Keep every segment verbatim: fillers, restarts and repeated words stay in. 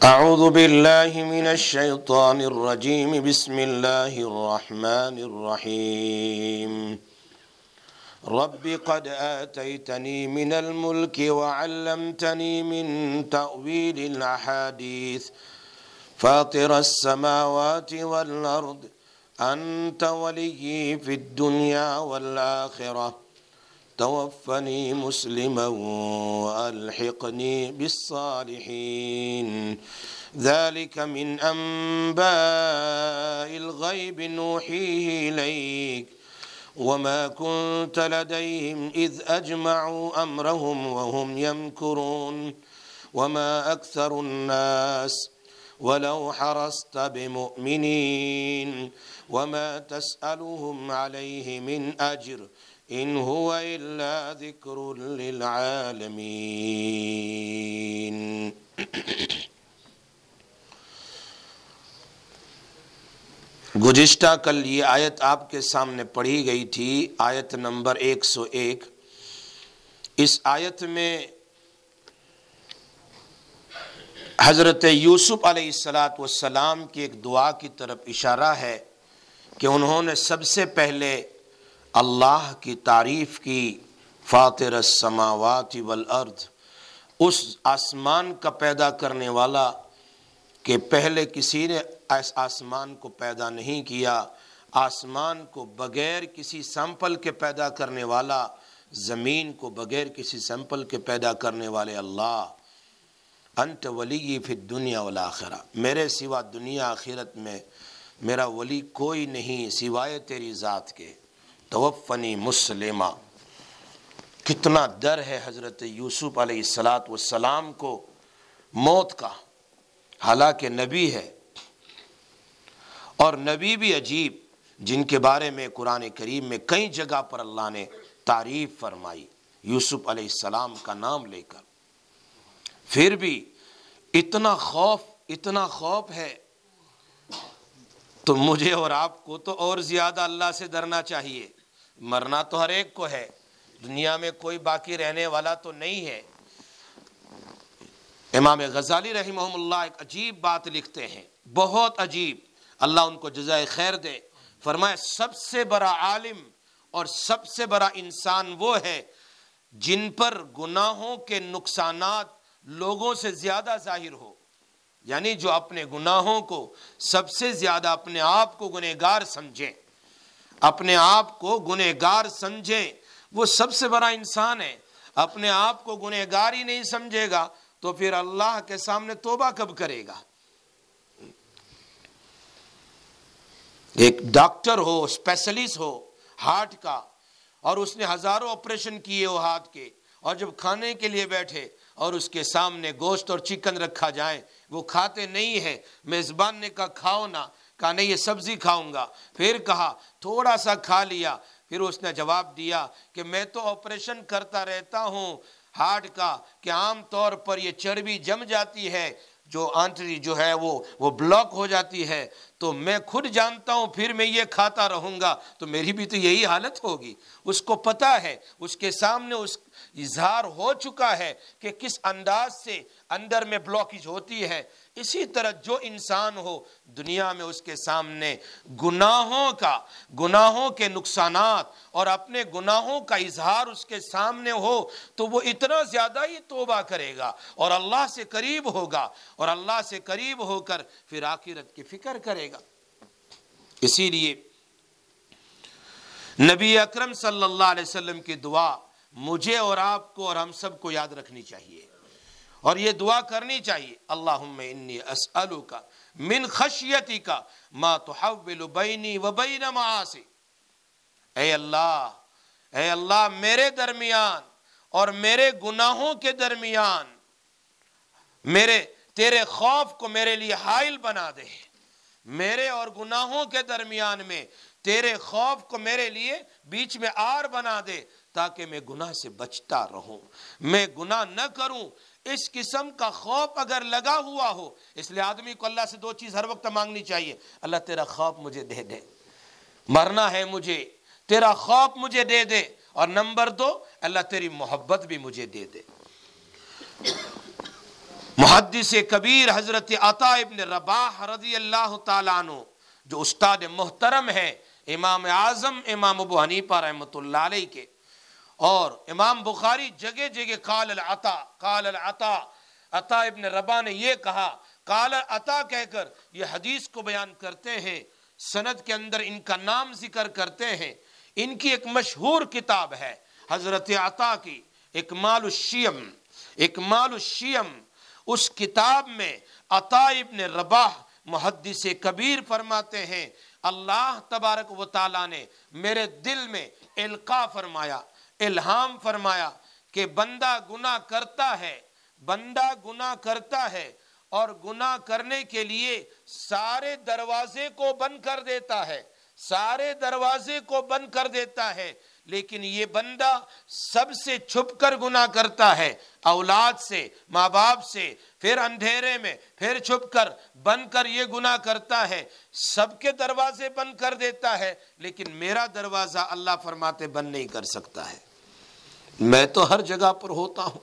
اعوذ باللہ من الشیطان الرجیم بسم اللہ الرحمن الرحیم رب قد آتیتنی من الملک وعلمتنی من تأویل الاحادیث فاطر السماوات والارض انت ولی فی الدنیا والآخرہ توفنی مسلما والحقنی بالصالحین ذلك من انباء الغیب نوحیہ الیک وما كنت لديهم إذ أجمعوا أمرهم وهم يمكرون وما أكثر الناس ولو حرصت بمؤمنين وما تسألهم عليه من أجر إن هو إلا ذكر للعالمين. گزشتہ کل یہ آیت آپ کے سامنے پڑھی گئی تھی، آیت نمبر ایک سو ایک. اس آیت میں حضرت یوسف علیہ الصلاۃ والسلام کی ایک دعا کی طرف اشارہ ہے کہ انہوں نے سب سے پہلے اللہ کی تعریف کی، فاطر السماوات والارض، اس آسمان کا پیدا کرنے والا کہ پہلے کسی نے اس آسمان کو پیدا نہیں کیا، آسمان کو بغیر کسی سیمپل کے پیدا کرنے والا، زمین کو بغیر کسی سیمپل کے پیدا کرنے والے اللہ. انت ولی فی الدنیا والآخرہ، میرے سوا دنیا آخرت میں میرا ولی کوئی نہیں سوائے تیری ذات کے. توفنی مسلمہ، کتنا ڈر ہے حضرت یوسف علیہ الصلاۃ والسلام کو موت کا، حالانکہ نبی ہے. اور نبی بھی عجیب، جن کے بارے میں قرآن کریم میں کئی جگہ پر اللہ نے تعریف فرمائی یوسف علیہ السلام کا نام لے کر، پھر بھی اتنا خوف اتنا خوف ہے. تو مجھے اور آپ کو تو اور زیادہ اللہ سے ڈرنا چاہیے. مرنا تو ہر ایک کو ہے، دنیا میں کوئی باقی رہنے والا تو نہیں ہے. امام غزالی رحمہ اللہ ایک عجیب بات لکھتے ہیں، بہت عجیب، اللہ ان کو جزائے خیر دے. فرمایا سب سے بڑا عالم اور سب سے بڑا انسان وہ ہے جن پر گناہوں کے نقصانات لوگوں سے زیادہ ظاہر ہو، یعنی جو اپنے گناہوں کو سب سے زیادہ اپنے آپ کو گنہگار سمجھیں، اپنے آپ کو گنہگار سمجھیں، وہ سب سے بڑا انسان ہے. اپنے آپ کو گنہگار ہی نہیں سمجھے گا تو پھر اللہ کے سامنے توبہ کب کرے گا؟ ایک ڈاکٹر ہو، اسپیشلسٹ ہو ہارٹ کا، اور اس نے ہزاروں آپریشن کیے ہو ہاتھ کے، اور جب کھانے کے لیے بیٹھے اور اس کے سامنے گوشت اور چکن رکھا جائے وہ کھاتے نہیں ہے. میزبان نے کہا کھاؤ نا، کہا نہیں یہ سبزی کھاؤں گا. پھر کہا تھوڑا سا کھا لیا. پھر اس نے جواب دیا کہ میں تو آپریشن کرتا رہتا ہوں ہارٹ کا کہ عام طور پر یہ چربی جم جاتی ہے، جو آنتری جو ہے وہ وہ بلاک ہو جاتی ہے، تو میں خود جانتا ہوں پھر میں یہ کھاتا رہوں گا تو میری بھی تو یہی حالت ہوگی. اس کو پتا ہے، اس کے سامنے اس اظہار ہو چکا ہے کہ کس انداز سے اندر میں بلاکیج ہوتی ہے. اسی طرح جو انسان ہو دنیا میں اس کے سامنے گناہوں کا گناہوں کے نقصانات اور اپنے گناہوں کا اظہار اس کے سامنے ہو تو وہ اتنا زیادہ ہی توبہ کرے گا اور اللہ سے قریب ہوگا، اور اللہ سے قریب ہو کر پھر آخرت کی فکر کرے گا. اسی لیے نبی اکرم صلی اللہ علیہ وسلم کی دعا مجھے اور آپ کو اور ہم سب کو یاد رکھنی چاہیے، اور یہ دعا کرنی چاہیے. اللہم انی اسألک من خشیتک ما تحول بینی و بین معاصی. اے اللہ اے اللہ میرے درمیان اور میرے گناہوں کے درمیان میرے تیرے خوف کو میرے لیے حائل بنا دے. میرے اور گناہوں کے درمیان میں تیرے خوف کو میرے لیے بیچ میں آر بنا دے تاکہ میں گناہ سے بچتا رہوں، میں گناہ نہ کروں. اس قسم کا خوف اگر لگا ہوا ہو، اس لیے آدمی کو اللہ سے دو چیز ہر وقت مانگنی چاہیے. اللہ تیرا خوف مجھے دے دے، مرنا ہے مجھے، تیرا خوف مجھے دے دے. اور نمبر دو، اللہ تیری محبت بھی مجھے دے دے. محدث کبیر حضرت عطا ابن رباح رضی اللہ تعالیٰ عنہ جو استاد محترم ہے امام اعظم امام ابو حنیفہ رحمۃ اللہ علیہ کے، اور امام بخاری جگہ جگہ قال العطا قال العطا عطا ابن رباح نے یہ کہا، قال عطا کہہ کر یہ حدیث کو بیان کرتے ہیں، سند کے اندر ان کا نام ذکر کرتے ہیں۔ ان کی ایک مشہور کتاب ہے حضرت عطا کی اکمال الشیم، اکمال الشیم، اس کتاب میں عطا ابن رباح محدث کبیر فرماتے ہیں اللہ تبارک و تعالیٰ نے میرے دل میں القاء فرمایا، الہام فرمایا کہ بندہ گناہ کرتا ہے، بندہ گناہ کرتا ہے اور گناہ کرنے کے لیے سارے دروازے کو بند کر دیتا ہے، سارے دروازے کو بند کر دیتا ہے، لیکن یہ بندہ سب سے چھپ کر گناہ کرتا ہے، اولاد سے، ماں باپ سے، پھر اندھیرے میں، پھر چھپ کر بند کر یہ گناہ کرتا ہے، سب کے دروازے بند کر دیتا ہے، لیکن میرا دروازہ اللہ فرماتے بند نہیں کر سکتا ہے۔ میں تو ہر جگہ پر ہوتا ہوں،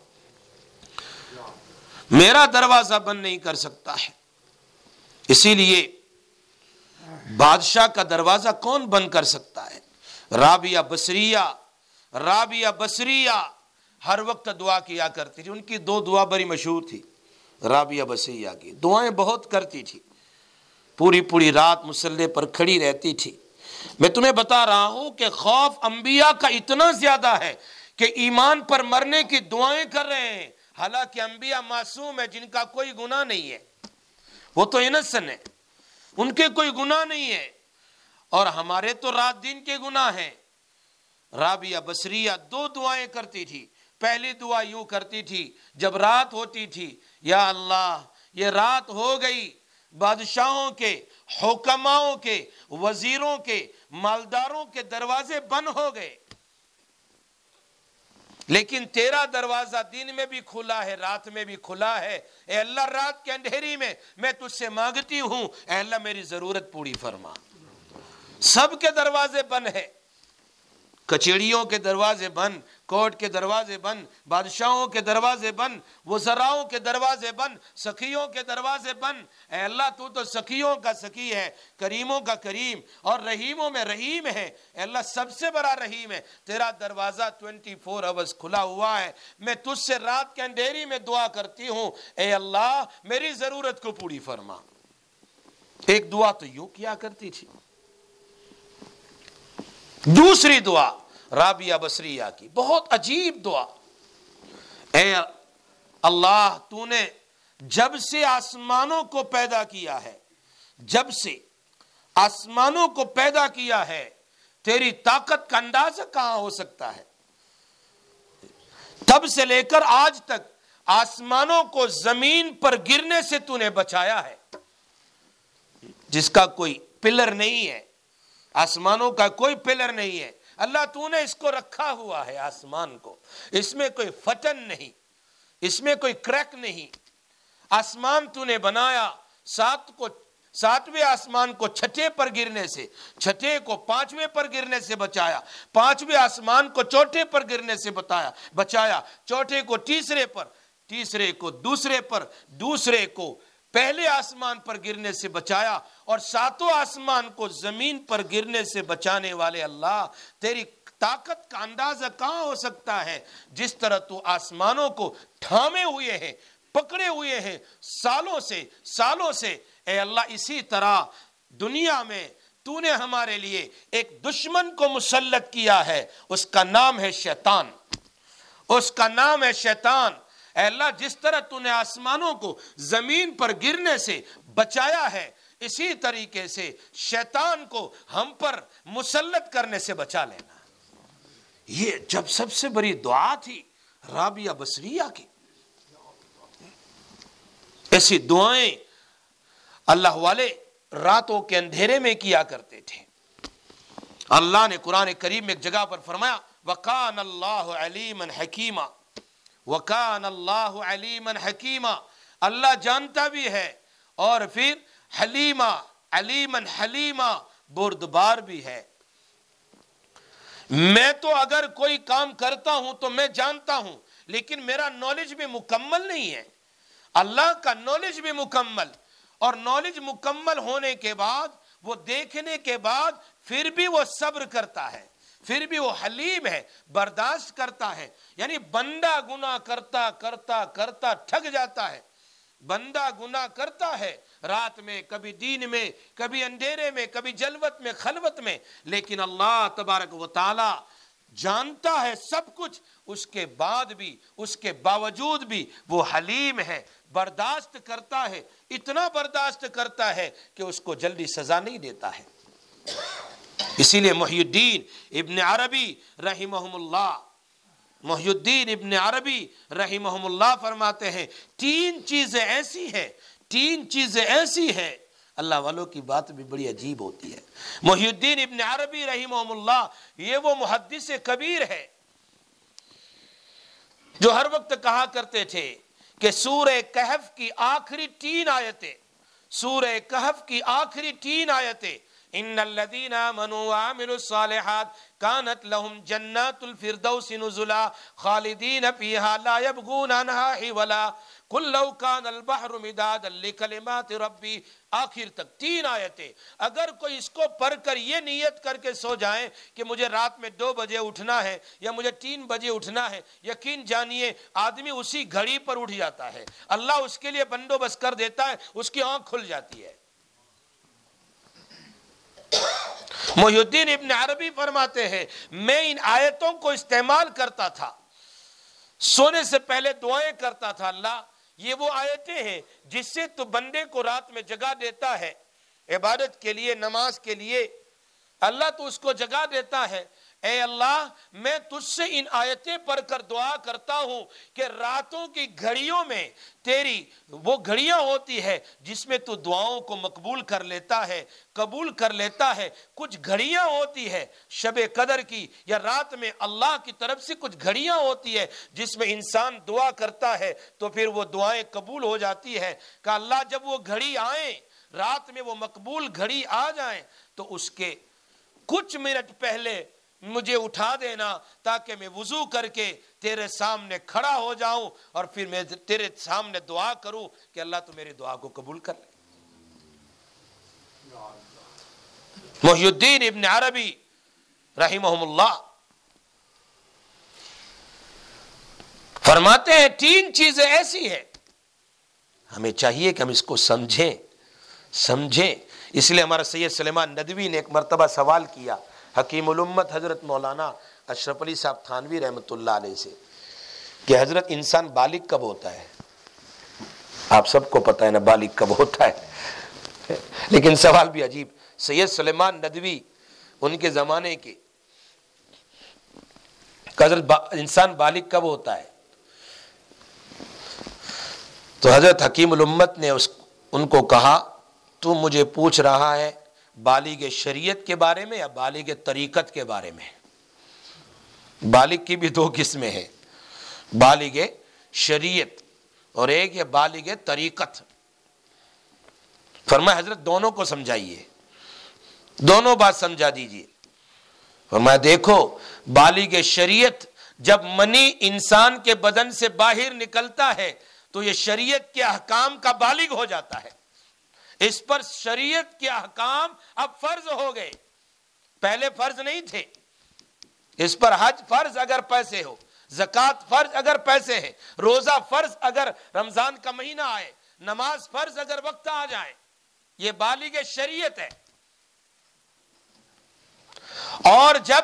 میرا دروازہ بند نہیں کر سکتا ہے۔ اسی لیے بادشاہ کا دروازہ کون بند کر سکتا ہے؟ رابعہ بصریہ، رابعہ بصریہ ہر وقت دعا کیا کرتی تھی، ان کی دو دعا بڑی مشہور تھی رابعہ بصریہ کی، دعائیں بہت کرتی تھی، پوری پوری رات مصلے پر کھڑی رہتی تھی۔ میں تمہیں بتا رہا ہوں کہ خوف انبیاء کا اتنا زیادہ ہے کہ ایمان پر مرنے کی دعائیں کر رہے ہیں، حالانکہ انبیاء معصوم ہے، جن کا کوئی گناہ نہیں ہے، وہ تو انسن ہے، ان کے کوئی گناہ نہیں ہے، اور ہمارے تو رات دن کے گناہ ہیں۔ رابعہ بصریہ دو دعائیں کرتی تھی۔ پہلی دعا یوں کرتی تھی جب رات ہوتی تھی، یا اللہ یہ رات ہو گئی، بادشاہوں کے، حکماؤں کے، وزیروں کے، مالداروں کے دروازے بند ہو گئے، لیکن تیرا دروازہ دن میں بھی کھلا ہے، رات میں بھی کھلا ہے۔ اے اللہ رات کے اندھیری میں میں تجھ سے مانگتی ہوں، اے اللہ میری ضرورت پوری فرما۔ سب کے دروازے بند ہیں، کچہریوں کے دروازے بند، کورٹ کے دروازے بند، بادشاہوں کے دروازے بند، وزراؤں کے دروازے بند، سخیوں کے دروازے بند۔ اے اللہ تو تو سخیوں کا سخی ہے، کریموں کا کریم، اور رحیموں میں رحیم ہے۔ اے اللہ سب سے بڑا رحیم ہے، تیرا دروازہ ٹوینٹی فور آورز کھلا ہوا ہے۔ میں تجھ سے رات کے اندھیری میں دعا کرتی ہوں، اے اللہ میری ضرورت کو پوری فرما۔ ایک دعا تو یوں کیا کرتی تھی۔ دوسری دعا رابعہ بصریہ کی بہت عجیب دعا، اے اللہ تو نے جب سے آسمانوں کو پیدا کیا ہے، جب سے آسمانوں کو پیدا کیا ہے، تیری طاقت کا اندازہ کہاں ہو سکتا ہے؟ تب سے لے کر آج تک آسمانوں کو زمین پر گرنے سے تو نے بچایا ہے، جس کا کوئی پلر نہیں ہے، آسمانوں کا کوئی پلر نہیں ہے، اللہ تو نے اس کو رکھا ہوا ہے، آسمان کو، اس میں کوئی پھٹن نہیں، اس میں کوئی کریک نہیں۔ آسمان تو نے بنایا، سات کو ساتویں آسمان کو چھٹے پر گرنے سے، چھٹے کو پانچویں پر گرنے سے بچایا، پانچویں آسمان کو چوتھے پر گرنے سے بتایا بچایا، چوتھے کو تیسرے پر، تیسرے کو دوسرے پر، دوسرے کو پہلے آسمان پر گرنے سے بچایا، اور ساتوں آسمان کو زمین پر گرنے سے بچانے والے اللہ، تیری طاقت کا اندازہ کہاں ہو سکتا ہے؟ جس طرح تو آسمانوں کو تھامے ہوئے ہیں، پکڑے ہوئے ہیں سالوں سے سالوں سے، اے اللہ اسی طرح دنیا میں تو نے ہمارے لیے ایک دشمن کو مسلط کیا ہے، اس کا نام ہے شیطان، اس کا نام ہے شیطان۔ اے اللہ جس طرح تو نے آسمانوں کو زمین پر گرنے سے بچایا ہے، اسی طریقے سے شیطان کو ہم پر مسلط کرنے سے بچا لینا۔ یہ جب سب سے بڑی دعا تھی رابعہ بصریہ کی، ایسی دعائیں اللہ والے راتوں کے اندھیرے میں کیا کرتے تھے۔ اللہ نے قرآن کریم میں ایک جگہ پر فرمایا وَقَانَ اللَّهُ عَلِيمًا حَكِيمًا، وَقَانَ اللَّهُ عَلِيمًا حَكِيمًا، اللہ جانتا بھی ہے، اور پھر حلیمہ، علیمًا حلیمہ، بردبار بھی ہے۔ میں تو اگر کوئی کام کرتا ہوں تو میں جانتا ہوں، لیکن میرا نالج بھی مکمل نہیں ہے۔ اللہ کا نالج بھی مکمل، اور نالج مکمل ہونے کے بعد وہ دیکھنے کے بعد پھر بھی وہ صبر کرتا ہے، پھر بھی وہ حلیم ہے، برداشت کرتا ہے. یعنی بندہ گناہ کرتا کرتا کرتا تھک جاتا ہے، بندہ گناہ کرتا ہے رات میں، کبھی دین میں، کبھی اندھیرے میں، کبھی جلوت میں، خلوت میں، لیکن اللہ تبارک و تعالی جانتا ہے سب کچھ، اس کے بعد بھی، اس کے باوجود بھی وہ حلیم ہے، برداشت کرتا ہے، اتنا برداشت کرتا ہے کہ اس کو جلدی سزا نہیں دیتا ہے. اسی لیے محی الدین ابن عربی رحمہم اللہ محی الدین ابن عربی رحمہم اللہ فرماتے ہیں تین چیزیں ایسی ہیں، تین چیزیں ایسی ہیں، اللہ والوں کی بات بھی بڑی عجیب ہوتی ہے. محی الدین ابن عربی رحمہم اللہ یہ وہ محدث کبیر ہے جو ہر وقت کہا کرتے تھے کہ سورہ کہف کی آخری تین آیتیں، سورہ کہف کی آخری تین آیتیں، ان الذین آمنوا وعملوا الصالحات کانت لهم جنات الفردوس نزلا خالدین فیہا لا یبغون عنہا حولا قل لو کان البحر مدادا لکلمات ربی، آخر تک تین آیتیں. اگر کوئی اس کو پڑھ کر یہ نیت کر کے سو جائیں کہ مجھے رات میں دو بجے اٹھنا ہے یا مجھے تین بجے اٹھنا ہے، یقین جانیے آدمی اسی گھڑی پر اٹھ جاتا ہے، اللہ اس کے لیے بندوبست کر دیتا ہے، اس کی آنکھ کھل جاتی ہے. محی الدین ابن عربی فرماتے ہیں میں ان آیتوں کو استعمال کرتا تھا، سونے سے پہلے دعائیں کرتا تھا، اللہ یہ وہ آیتیں ہیں جس سے تو بندے کو رات میں جگا دیتا ہے عبادت کے لیے، نماز کے لیے، اللہ تو اس کو جگا دیتا ہے. اے اللہ میں تجھ سے ان آیتیں پڑھ کر دعا کرتا ہوں کہ راتوں کی گھڑیوں میں تیری وہ گھڑیاں ہوتی ہے جس میں تو دعاؤں کو مقبول کر لیتا ہے، قبول کر لیتا ہے. کچھ گھڑیاں ہوتی ہے شب قدر کی یا رات میں اللہ کی طرف سے کچھ گھڑیاں ہوتی ہے جس میں انسان دعا کرتا ہے تو پھر وہ دعائیں قبول ہو جاتی ہے. کہ اللہ جب وہ گھڑی آئیں، رات میں وہ مقبول گھڑی آ جائیں تو اس کے کچھ منٹ پہلے مجھے اٹھا دینا تاکہ میں وضو کر کے تیرے سامنے کھڑا ہو جاؤں اور پھر میں تیرے سامنے دعا کروں کہ اللہ تو میری دعا کو قبول کر لے. محی الدین ابن عربی رحمہم اللہ فرماتے ہیں تین چیزیں ایسی ہیں، ہمیں چاہیے کہ ہم اس کو سمجھیں سمجھیں اس لیے ہمارا سید سلیمان ندوی نے ایک مرتبہ سوال کیا حکیم الامت حضرت مولانا اشرف علی صاحب تھانوی رحمۃ اللہ علیہ سے کہ حضرت انسان بالغ کب ہوتا ہے؟ آپ سب کو پتہ ہے نا بالغ کب ہوتا ہے، لیکن سوال بھی عجیب. سید سلیمان ندوی ان کے زمانے کے حضرت با انسان بالغ کب ہوتا ہے؟ تو حضرت حکیم الامت نے اس ان کو کہا تو مجھے پوچھ رہا ہے بالغ شریعت کے بارے میں یا بالغ طریقت کے بارے میں؟ بالغ کی بھی دو قسمیں ہیں، بالغ شریعت اور ایک ہے بالغ طریقت. فرمایا حضرت دونوں کو سمجھائیے، دونوں بات سمجھا دیجئے. فرمایا دیکھو بالغ شریعت جب منی انسان کے بدن سے باہر نکلتا ہے تو یہ شریعت کے احکام کا بالغ ہو جاتا ہے، اس پر شریعت کے احکام اب فرض ہو گئے، پہلے فرض نہیں تھے. اس پر حج فرض اگر پیسے ہو، زکوٰۃ فرض اگر پیسے ہے، روزہ فرض اگر رمضان کا مہینہ آئے، نماز فرض اگر وقت آ جائے، یہ بالغ شریعت ہے. اور جب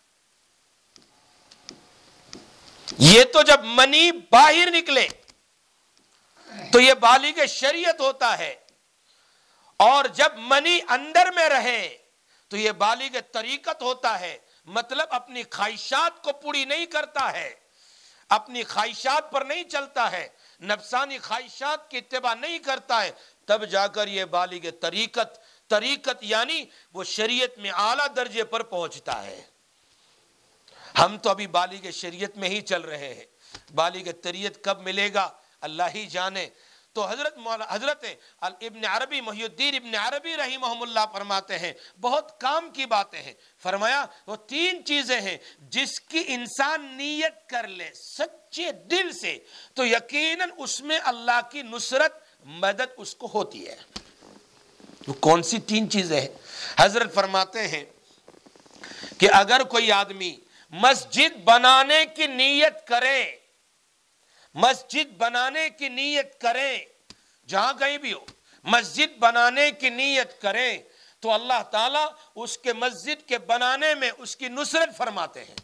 یہ تو جب منی باہر نکلے تو یہ بالغ شریعت ہوتا ہے، اور جب منی اندر میں رہے تو یہ بالغ طریقت ہوتا ہے. مطلب اپنی خواہشات کو پوری نہیں کرتا ہے، اپنی خواہشات پر نہیں چلتا ہے، نفسانی خواہشات کی اتباع نہیں کرتا ہے، تب جا کر یہ بالغ طریقت طریقت یعنی وہ شریعت میں اعلیٰ درجے پر پہنچتا ہے. ہم تو ابھی بالغ شریعت میں ہی چل رہے ہیں، بالغ طریقت کب ملے گا اللہ ہی جانے. تو حضرت حضرت ابن عربی محی الدین ابن عربی رحمہ اللہ فرماتے ہیں بہت کام کی باتیں ہیں. فرمایا وہ تین چیزیں ہیں جس کی انسان نیت کر لے سچے دل سے تو یقیناً اس میں اللہ کی نصرت مدد اس کو ہوتی ہے. وہ کون سی تین چیزیں ہیں؟ حضرت فرماتے ہیں کہ اگر کوئی آدمی مسجد بنانے کی نیت کرے مسجد بنانے کی نیت کرے جہاں کہیں بھی ہو مسجد بنانے کی نیت کرے تو اللہ تعالیٰ اس کے مسجد کے بنانے میں اس کی نصرت فرماتے ہیں.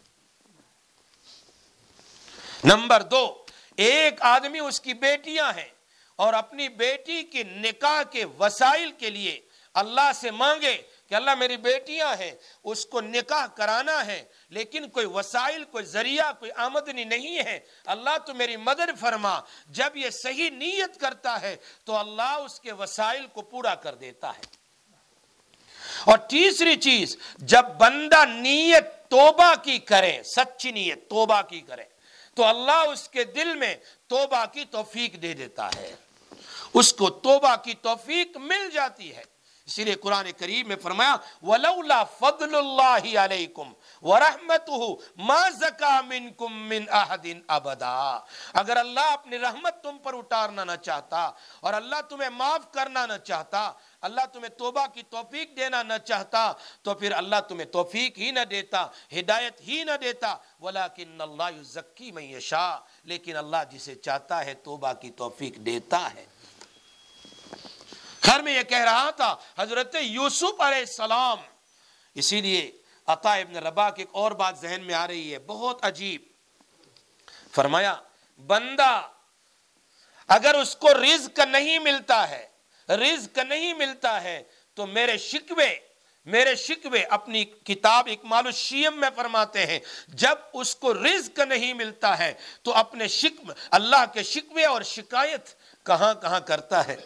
نمبر دو، ایک آدمی اس کی بیٹیاں ہیں اور اپنی بیٹی کی نکاح کے وسائل کے لیے اللہ سے مانگے کہ اللہ میری بیٹیاں ہیں اس کو نکاح کرانا ہے لیکن کوئی وسائل کوئی ذریعہ کوئی آمدنی نہیں ہے، اللہ تو میری مدد فرما. جب یہ صحیح نیت کرتا ہے تو اللہ اس کے وسائل کو پورا کر دیتا ہے. اور تیسری چیز، جب بندہ نیت توبہ کی کرے سچی نیت توبہ کی کرے تو اللہ اس کے دل میں توبہ کی توفیق دے دیتا ہے، اس کو توبہ کی توفیق مل جاتی ہے. اسی لیے قرآن کریم میں فرمایا وَلَوْلَا فَضْلُ اللَّهِ عَلَيْكُمْ وَرَحْمَتُهُ مَا زَكَى مِنْكُمْ مِنْ أَحَدٍ أَبَدًا. اگر اللہ اپنی رحمت تم پر اتارنا نہ چاہتا اور اللہ تمہیں معاف کرنا نہ چاہتا، اللہ تمہیں توبہ کی توفیق دینا نہ چاہتا تو پھر اللہ تمہیں توفیق ہی نہ دیتا، ہدایت ہی نہ دیتا. وَلَكِنَّ اللَّهَ يُزَكِّي مَن يَشَاءُ، لیکن اللہ جسے چاہتا ہے توبہ کی توفیق دیتا ہے. گھر میں یہ کہہ رہا تھا حضرت یوسف علیہ السلام. اسی لیے عطا ابن رباح کی ایک اور بات ذہن میں آ رہی ہے بہت عجیب. فرمایا بندہ اگر اس کو رزق نہیں ملتا ہے رزق نہیں ملتا ہے تو میرے شکوے میرے شکوے اپنی کتاب اکمال الشیم میں فرماتے ہیں جب اس کو رزق نہیں ملتا ہے تو اپنے شکوے اللہ کے شکوے اور شکایت کہاں کہاں کرتا ہے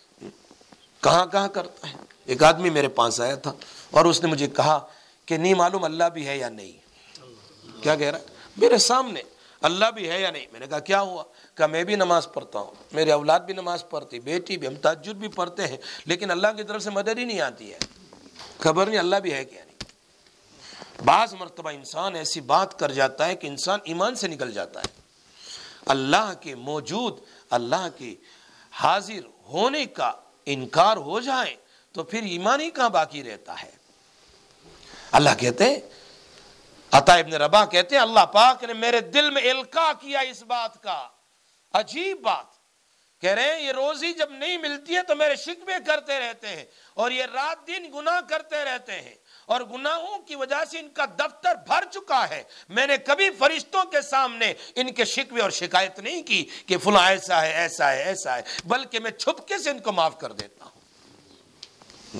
کہاں کہاں کرتا ہے. ایک آدمی میرے پاس آیا تھا اور اس نے مجھے کہا کہ نہیں معلوم اللہ بھی ہے یا نہیں. کیا کہہ رہا ہے میرے سامنے، اللہ بھی ہے یا نہیں. میں نے کہا کیا ہوا؟ کہ میں بھی نماز پڑھتا ہوں، میرے اولاد بھی نماز پڑھتی، بیٹی بھی، ہم تہجد بھی پڑھتے ہیں لیکن اللہ کی طرف سے مدد ہی نہیں آتی ہے. خبر نہیں اللہ بھی ہے کیا نہیں. بعض مرتبہ انسان ایسی بات کر جاتا ہے کہ انسان ایمان سے نکل جاتا ہے. اللہ کے موجود اللہ کے حاضر ہونے کا انکار ہو جائے تو پھر ایمان ہی کہاں باقی رہتا ہے. اللہ کہتے ہیں عطا ابن رباح کہتے ہیں اللہ پاک نے میرے دل میں القاء کیا اس بات کا. عجیب بات کہہ رہے ہیں یہ روزی جب نہیں ملتی ہے تو میرے شکوے کرتے رہتے ہیں اور یہ رات دن گناہ کرتے رہتے ہیں اور گناہوں کی وجہ سے ان کا دفتر بھر چکا ہے. میں نے کبھی فرشتوں کے سامنے ان کے شکوے اور شکایت نہیں کی کہ فلاں ایسا ہے ایسا ہے ایسا ہے، بلکہ میں چھپکے سے ان کو معاف کر دیتا ہوں.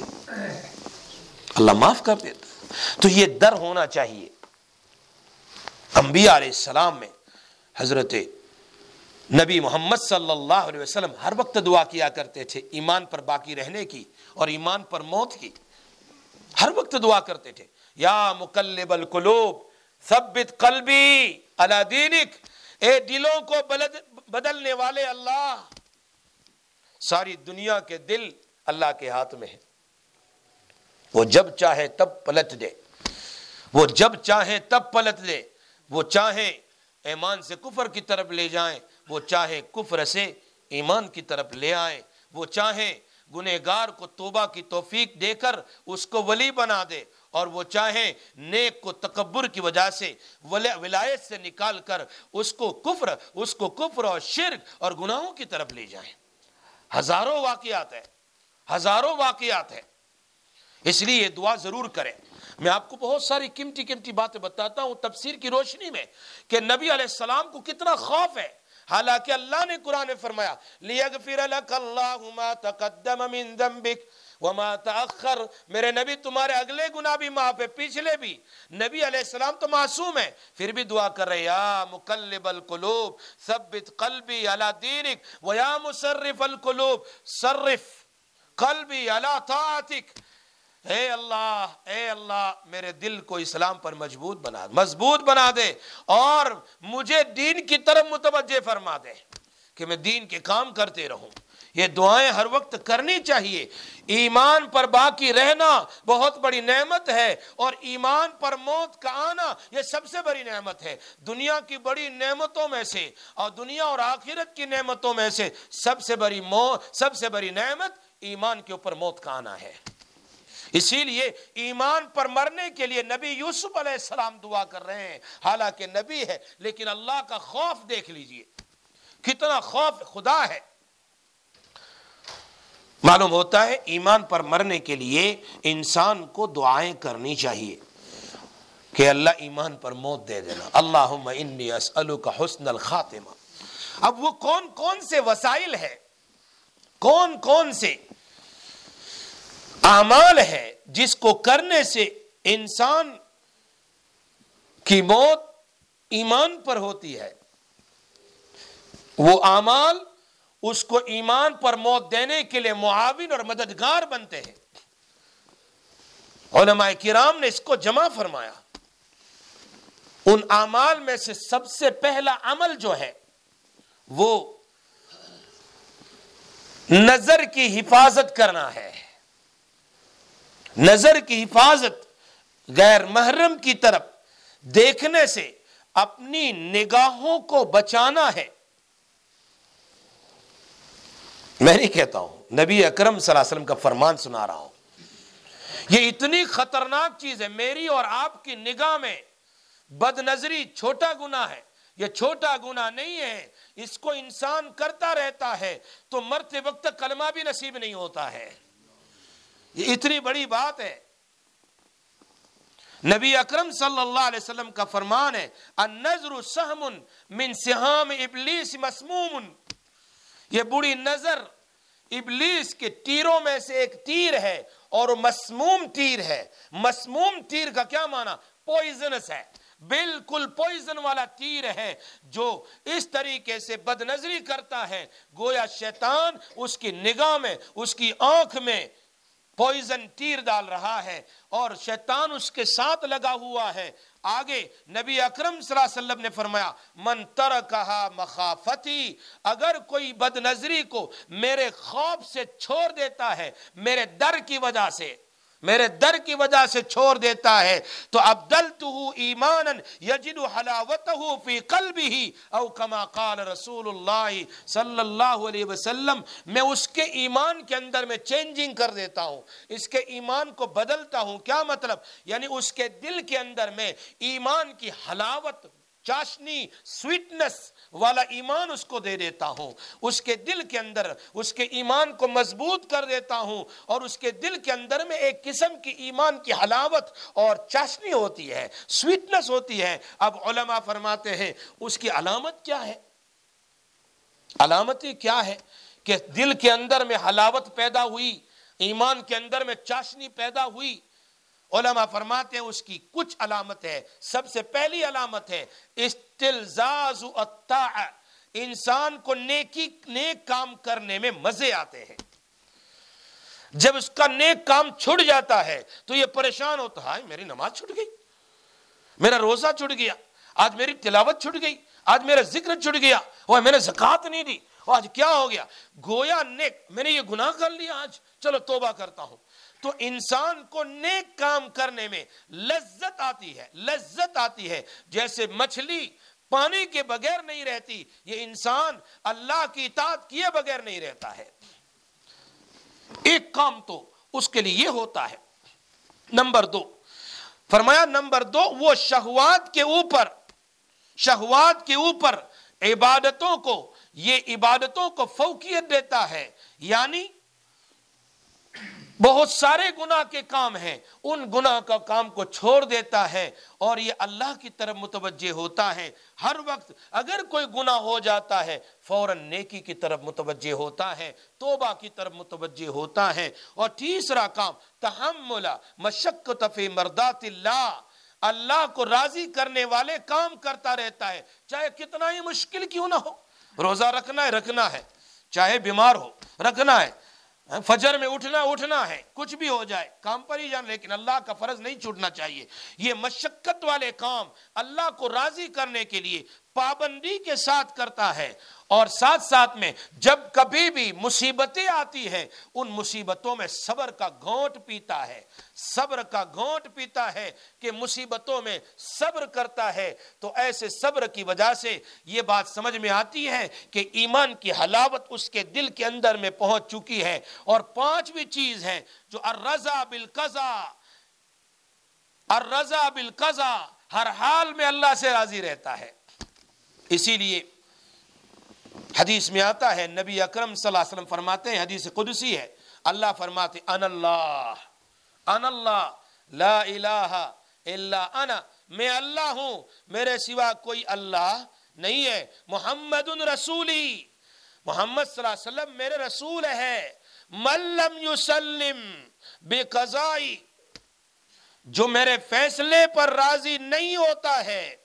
اللہ معاف کر دیتا. تو یہ ڈر ہونا چاہیے. انبیاء علیہ السلام میں حضرت نبی محمد صلی اللہ علیہ وسلم ہر وقت دعا کیا کرتے تھے ایمان پر باقی رہنے کی اور ایمان پر موت کی. ہر وقت دعا کرتے تھے یا مقلب القلوب ثبت قلبی علی دینک. اے دلوں کو بدلنے والے اللہ، ساری دنیا کے دل اللہ کے ہاتھ میں ہے. وہ جب چاہے تب پلٹ دے وہ جب چاہے تب پلٹ دے وہ چاہے ایمان سے کفر کی طرف لے جائیں، وہ چاہے کفر سے ایمان کی طرف لے آئیں، وہ چاہے گنہگار کو توبہ کی توفیق دے کر اس کو ولی بنا دے اور وہ چاہے نیک کو تکبر کی وجہ سے ولایت سے نکال کر اس کو کفر اس کو کفر اور شرک اور گناہوں کی طرف لے جائیں. ہزاروں واقعات ہیں ہزاروں واقعات ہیں. اس لیے یہ دعا ضرور کریں. میں آپ کو بہت ساری قیمتی قیمتی باتیں بتاتا ہوں تفسیر کی روشنی میں کہ نبی علیہ السلام کو کتنا خوف ہے. حالانکہ اللہ نے قرآن میں فرمایا لِيَغْفِرَ لَكَ اللَّهُ مَا تَقَدَّمَ مِن ذَنبِكَ وَمَا تَأَخَّرَ. میرے نبی تمہارے اگلے گناہ بھی معاف ہے پچھلے بھی. نبی علیہ السلام تو معصوم ہے پھر بھی دعا کر رہے یا مقلب القلوب ثبت قلبی علی دینک ویا مصرف القلوب صرف قلبی علی طاعتک. اے اللہ اے اللہ میرے دل کو اسلام پر مضبوط بنا مضبوط بنا دے اور مجھے دین کی طرف متوجہ فرما دے. کہ میں دین کے کام کرتے رہوں. یہ دعائیں ہر وقت کرنی چاہیے. ایمان پر باقی رہنا بہت بڑی نعمت ہے، اور ایمان پر موت کا آنا یہ سب سے بڑی نعمت ہے. دنیا کی بڑی نعمتوں میں سے اور دنیا اور آخرت کی نعمتوں میں سے سب سے بڑی موت سب سے بڑی نعمت ایمان کے اوپر موت کا آنا ہے. اسی لیے ایمان پر مرنے کے لیے نبی یوسف علیہ السلام دعا کر رہے ہیں. حالانکہ نبی ہے لیکن اللہ کا خوف دیکھ لیجئے، کتنا خوف خدا ہے. معلوم ہوتا ہے ایمان پر مرنے کے لیے انسان کو دعائیں کرنی چاہیے کہ اللہ ایمان پر موت دے دینا. اللہم انی اسألک حسن الخاتمہ. اب وہ کون کون سے وسائل ہے، کون کون سے اعمال ہے جس کو کرنے سے انسان کی موت ایمان پر ہوتی ہے؟ وہ اعمال اس کو ایمان پر موت دینے کے لیے معاون اور مددگار بنتے ہیں. علماء کرام نے اس کو جمع فرمایا. ان اعمال میں سے سب سے پہلا عمل جو ہے وہ نظر کی حفاظت کرنا ہے. نظر کی حفاظت، غیر محرم کی طرف دیکھنے سے اپنی نگاہوں کو بچانا ہے. میں نہیں کہتا ہوں، نبی اکرم صلی اللہ علیہ وسلم کا فرمان سنا رہا ہوں. یہ اتنی خطرناک چیز ہے. میری اور آپ کی نگاہ میں بد نظری چھوٹا گناہ ہے. یہ چھوٹا گناہ نہیں ہے، اس کو انسان کرتا رہتا ہے تو مرتے وقت کلمہ بھی نصیب نہیں ہوتا ہے. یہ اتنی بڑی بات ہے. نبی اکرم صلی اللہ علیہ وسلم کا فرمان ہے، النظر سہم من سہام ابلیس مسموم. یہ بری نظر ابلیس کے تیروں میں سے ایک تیر ہے، اور مسموم تیر ہے. مسموم تیر کا کیا معنی؟ پوائزنس ہے، بالکل پوائزن والا تیر ہے. جو اس طریقے سے بد نظری کرتا ہے گویا شیطان اس کی نگاہ میں، اس کی آنکھ میں پوائزن تیر ڈال رہا ہے، اور شیطان اس کے ساتھ لگا ہوا ہے. آگے نبی اکرم صلی اللہ علیہ وسلم نے فرمایا، من ترکہا مخافتی، اگر کوئی بد نظری کو میرے خوف سے چھوڑ دیتا ہے، میرے ڈر کی وجہ سے میرے در کی وجہ سے چھوڑ دیتا ہے، تو ابدلتہ ایمانا یجد حلاوتہ فی قلبہ، او کما قال رسول اللہ صلی اللہ علیہ وسلم، میں اس کے ایمان کے اندر میں چینجنگ کر دیتا ہوں، اس کے ایمان کو بدلتا ہوں. کیا مطلب؟ یعنی اس کے دل کے اندر میں ایمان کی حلاوت، چاشنی، سویٹنس والا ایمان اس کو دے دیتا ہوں. اس کے دل کے اندر اس کے ایمان کو مضبوط کر دیتا ہوں، اور اس کے دل کے اندر میں ایک قسم کی ایمان کی حلاوت اور چاشنی ہوتی ہے، سویٹنس ہوتی ہے. اب علماء فرماتے ہیں اس کی علامت کیا ہے؟ علامت کیا ہے کہ دل کے اندر میں حلاوت پیدا ہوئی، ایمان کے اندر میں چاشنی پیدا ہوئی؟ علماء فرماتے ہیں اس کی کچھ علامت ہے. سب سے پہلی علامت ہے استلذاذ الطاعہ. انسان کو نیکی نیک کام کرنے میں مزے آتے ہیں. جب اس کا نیک کام چھٹ جاتا ہے تو یہ پریشان ہوتا ہے، میری نماز چھٹ گئی، میرا روزہ چھٹ گیا، آج میری تلاوت چھٹ گئی، آج میرا ذکر چھٹ گیا، وہ میں نے زکوٰۃ نہیں دی، آج کیا ہو گیا؟ گویا نیک میں نے یہ گناہ کر لیا، آج چلو توبہ کرتا ہوں. تو انسان کو نیک کام کرنے میں لذت آتی ہے، لذت آتی ہے. جیسے مچھلی پانی کے بغیر نہیں رہتی، یہ انسان اللہ کی اطاعت کیے بغیر نہیں رہتا ہے. ایک کام تو اس کے لیے یہ ہوتا ہے. نمبر دو فرمایا، نمبر دو وہ شہوات کے اوپر شہوات کے اوپر عبادتوں کو یہ عبادتوں کو فوقیت دیتا ہے. یعنی بہت سارے گناہ کے کام ہیں، ان گناہ کا کام کو چھوڑ دیتا ہے اور یہ اللہ کی طرف متوجہ ہوتا ہے. ہر وقت اگر کوئی گناہ ہو جاتا ہے فوراً نیکی کی طرف متوجہ ہوتا ہے، توبہ کی طرف متوجہ ہوتا ہے. اور تیسرا کام تحمل مشقت فی مرضات اللہ، اللہ کو راضی کرنے والے کام کرتا رہتا ہے، چاہے کتنا ہی مشکل کیوں نہ ہو. روزہ رکھنا ہے رکھنا ہے، چاہے بیمار ہو رکھنا ہے، فجر میں اٹھنا اٹھنا ہے، کچھ بھی ہو جائے کام پر ہی جان، لیکن اللہ کا فرض نہیں چھوٹنا چاہیے. یہ مشقت والے کام اللہ کو راضی کرنے کے لیے پابندی کے ساتھ کرتا ہے، اور ساتھ ساتھ میں جب کبھی بھی مصیبتیں آتی ہیں ان مصیبتوں میں صبر کا گھونٹ پیتا ہے، صبر کا گھونٹ پیتا ہے کہ مصیبتوں میں صبر کرتا ہے۔ تو ایسے صبر کی وجہ سے یہ بات سمجھ میں آتی ہے کہ ایمان کی حلاوت اس کے دل کے اندر میں پہنچ چکی ہے۔ اور پانچویں چیز ہے جو الرضا بالقضاء، الرضا بالقضاء، ہر حال میں اللہ سے راضی رہتا ہے۔ اسی لیے حدیث میں آتا ہے، نبی اکرم صلی اللہ علیہ وسلم فرماتے ہیں، حدیث قدسی ہے، اللہ فرماتے انا اللہ، انا اللہ لا الہ الا انا، میں اللہ ہوں، میرے سوا کوئی اللہ نہیں ہے، محمد رسولی، محمد صلی اللہ علیہ وسلم میرے رسول ہے، من لم یسلم بقضائی، جو میرے فیصلے پر راضی نہیں ہوتا ہے،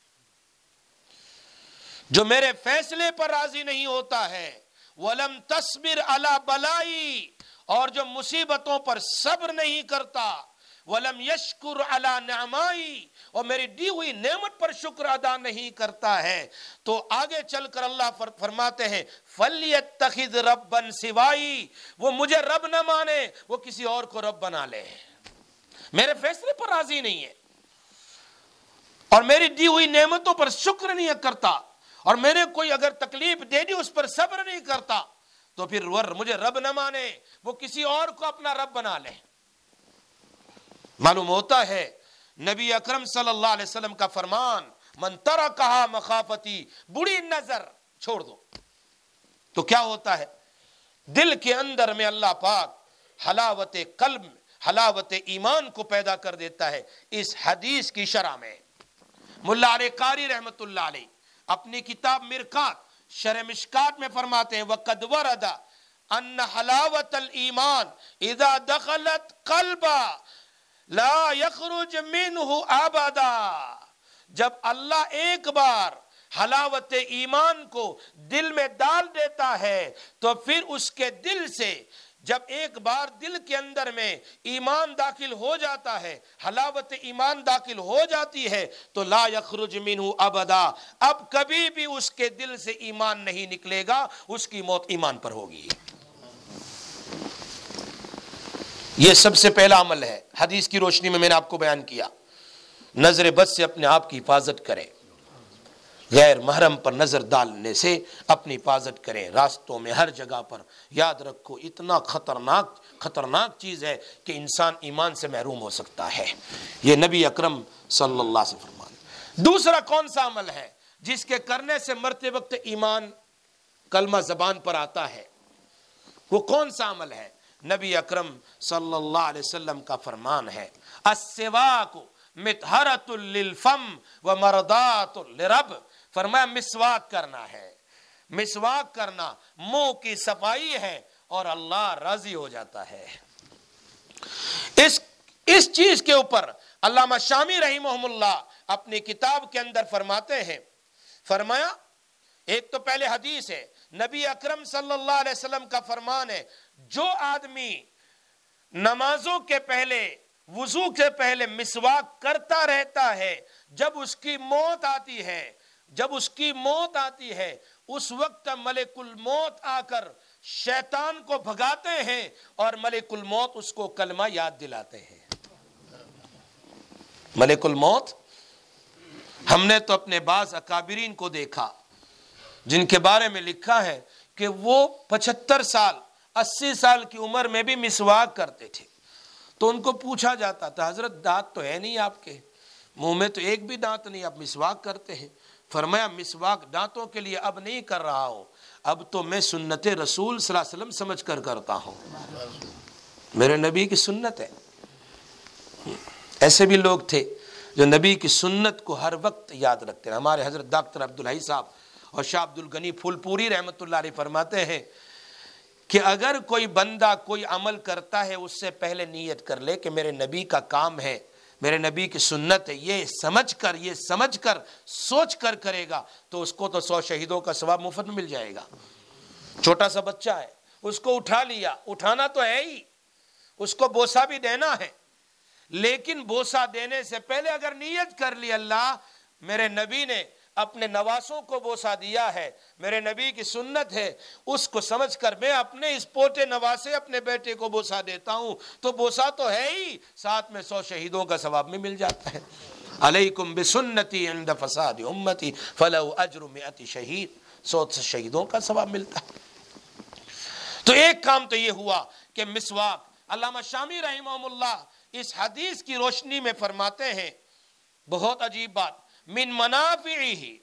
جو میرے فیصلے پر راضی نہیں ہوتا ہے، وَلَمْ تَصْبِرْ عَلَى بَلَائِي، اور جو مصیبتوں پر صبر نہیں کرتا، وَلَمْ يَشْكُرْ عَلَى نِعْمَائِي، اور میری دی ہوئی نعمت پر شکر ادا نہیں کرتا ہے، تو آگے چل کر اللہ فرماتے ہیں فَلْيَتَّخِذْ رَبًّا سِوَائِي، وہ مجھے رب نہ مانے، وہ کسی اور کو رب بنا لے، میرے فیصلے پر راضی نہیں ہے اور میری دی ہوئی نعمتوں پر شکر نہیں کرتا، اور میرے کوئی اگر تکلیف دے دی اس پر صبر نہیں کرتا، تو پھر مجھے رب نہ مانے، وہ کسی اور کو اپنا رب بنا لے۔ معلوم ہوتا ہے نبی اکرم صلی اللہ علیہ وسلم کا فرمان، من ترکہا مخافتی، بری نظر چھوڑ دو، تو کیا ہوتا ہے؟ دل کے اندر میں اللہ پاک حلاوت قلب، حلاوت ایمان کو پیدا کر دیتا ہے۔ اس حدیث کی شرح میں ملا علی قاری رحمت اللہ علیہ اپنی کتاب مرکات شرح مشکات میں فرماتے ہیں وَقَدْ وَرَدَ أَنَّ حَلَاوَةَ الْإِيمَانِ إِذَا دَخَلَتْ قَلْبًا لَا يَخْرُجْ مِنْهُ أَبَدًا، جب اللہ ایک بار حلاوت ایمان کو دل میں ڈال دیتا ہے تو پھر اس کے دل سے، جب ایک بار دل کے اندر میں ایمان داخل ہو جاتا ہے، حلاوت ایمان داخل ہو جاتی ہے، تو لا یخرج منہ ابدا، اب کبھی بھی اس کے دل سے ایمان نہیں نکلے گا، اس کی موت ایمان پر ہوگی۔ یہ سب سے پہلا عمل ہے، حدیث کی روشنی میں میں نے آپ کو بیان کیا، نظر بد سے اپنے آپ کی حفاظت کریں، غیر محرم پر نظر ڈالنے سے اپنی حفاظت کریں، راستوں میں ہر جگہ پر۔ یاد رکھو اتنا خطرناک خطرناک چیز ہے کہ انسان ایمان سے محروم ہو سکتا ہے، یہ نبی اکرم صلی اللہ علیہ وسلم فرمان۔ دوسرا کون سا عمل ہے جس کے کرنے سے مرتے وقت ایمان کلمہ زبان پر آتا ہے؟ وہ کون سا عمل ہے؟ نبی اکرم صلی اللہ علیہ وسلم کا فرمان ہے السواک مطہرۃ للفم ومرضات لرب، فرمایا مسواک کرنا ہے، مسواک کرنا منہ کی صفائی ہے اور اللہ راضی ہو جاتا ہے۔ اس اس چیز کے اوپر علامہ شامی رحمہ اللہ اپنی کتاب کے اندر فرماتے ہیں، فرمایا ایک تو پہلے حدیث ہے، نبی اکرم صلی اللہ علیہ وسلم کا فرمان ہے، جو آدمی نمازوں کے پہلے، وضو کے پہلے مسواک کرتا رہتا ہے، جب اس کی موت آتی ہے، جب اس کی موت آتی ہے اس وقت ملک الموت آ کر شیطان کو بھگاتے ہیں اور ملک الموت اس کو کلمہ یاد دلاتے ہیں۔ ملک الموت، ہم نے تو اپنے بعض اکابرین کو دیکھا جن کے بارے میں لکھا ہے کہ وہ پچہتر سال اسی سال کی عمر میں بھی مسواک کرتے تھے، تو ان کو پوچھا جاتا تھا حضرت دانت تو ہے نہیں آپ کے، منہ میں تو ایک بھی دانت نہیں، آپ مسواک کرتے ہیں؟ فرمایا مسواک دانتوں کے لیے اب نہیں کر رہا ہوں، اب تو میں سنت رسول صلی اللہ علیہ وسلم سمجھ کر کرتا ہوں، میرے نبی کی سنت ہے۔ ایسے بھی لوگ تھے جو نبی کی سنت کو ہر وقت یاد رکھتے ہیں۔ ہمارے حضرت ڈاکٹر عبدالحی صاحب اور شاہ عبد الغنی پھول پوری رحمۃ اللہ علیہ فرماتے ہیں کہ اگر کوئی بندہ کوئی عمل کرتا ہے اس سے پہلے نیت کر لے کہ میرے نبی کا کام ہے، میرے نبی کی سنت ہے، یہ سمجھ کر یہ سمجھ کر سوچ کر کرے گا تو اس کو تو سو شہیدوں کا ثواب مفت مل جائے گا۔ چھوٹا سا بچہ ہے، اس کو اٹھا لیا، اٹھانا تو ہے ہی، اس کو بوسہ بھی دینا ہے، لیکن بوسہ دینے سے پہلے اگر نیت کر لی اللہ میرے نبی نے اپنے نواسوں کو بوسہ دیا ہے، میرے نبی کی سنت ہے، اس کو سمجھ کر میں اپنے اس پوتے نواسے اپنے بیٹے کو بوسہ دیتا ہوں، تو بوسہ تو ہے ہی، ساتھ میں سو شہیدوں کا ثواب میں مل جاتا ہے۔ علیکم بسنتی عند فساد امتی فلو اجر مئت شہید، سو شہیدوں کا ثواب ملتا ہے۔ تو ایک کام تو یہ ہوا کہ مسواک، علامہ شامی رحمہ اللہ اس حدیث کی روشنی میں فرماتے ہیں بہت عجیب بات، من منافعہ،